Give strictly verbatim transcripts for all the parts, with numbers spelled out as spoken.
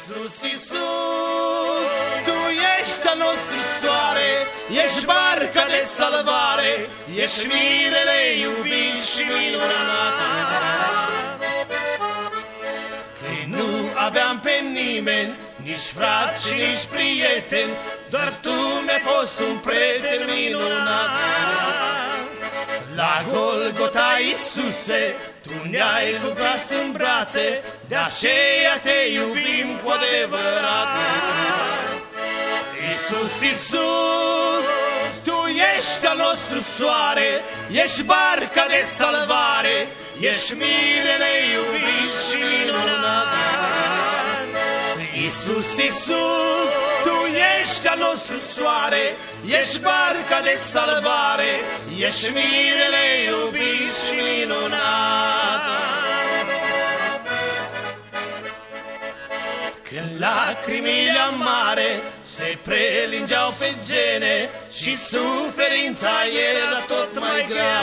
Iisus, Iisus, Tu ești al nostru soare, ești barca de salvare, ești mirele iubit și minunat. Că nu aveam pe nimeni, nici frați și nici prieteni, doar Tu mi-ai fost un prieten minunat. La Golgota, Iisuse, Tu ne-ai cuprins în brațe, de aceea Te iubim cu adevărat. Iisus, Iisus, Tu ești al nostru soare, ești barca de salvare, ești mirele iubit și minunat. Iisus, Iisus, Tu ești al nostru soare, ești barca de salvare, ești mirele iubit și minunat. Când lacrimile amare se prelingeau pe gene și suferința era tot mai grea,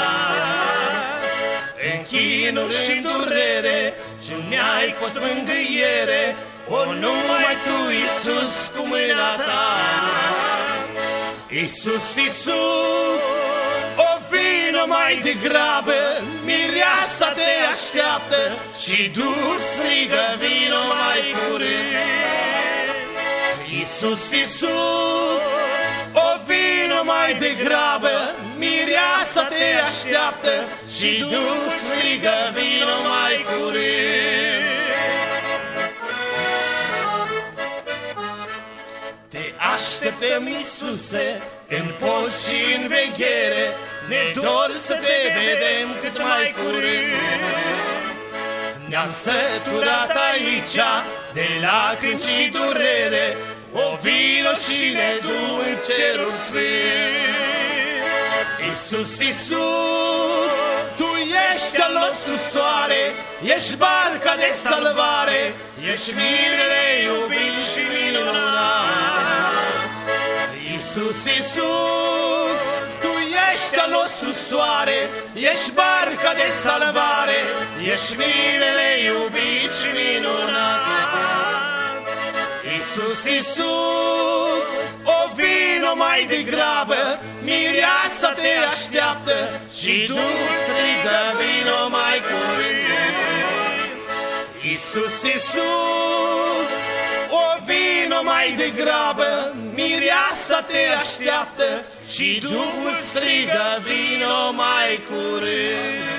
în chinuri și durere și ne-ai fost mângâiere, o numai Tu, Iisus, cu mâna Ta. Iisus, Iisus, o vină mai degrabă, mireasa Te așteaptă și Duhul strigă, vino mai curând. Iisus, Iisus, o vină mai degrabă, mireasa Te așteaptă și Duhul strigă, vino mai curând. Te așteptăm, Iisuse, în post și în veghere, ne dor să Te vedem cât mai curând. Ne-am săturat aici de lacrimi și durere, o vino și ne du în cerul sfânt. Iisus, Iisus, Tu ești al nostru soare, ești barca de salvare, ești mirele iubit și minunat. Iisus, Iisus, Tu ești al nostru soare, ești barca de salvare, ești mirele iubit și minunat. Iisus, Iisus, o vino mai degrabă, mireasa Te așteaptă și Duhul strigă, vino mai curând. Iisus, Iisus, o vino mai degrabă, mireasa Te așteaptă și Duhul strigă, vino mai curând.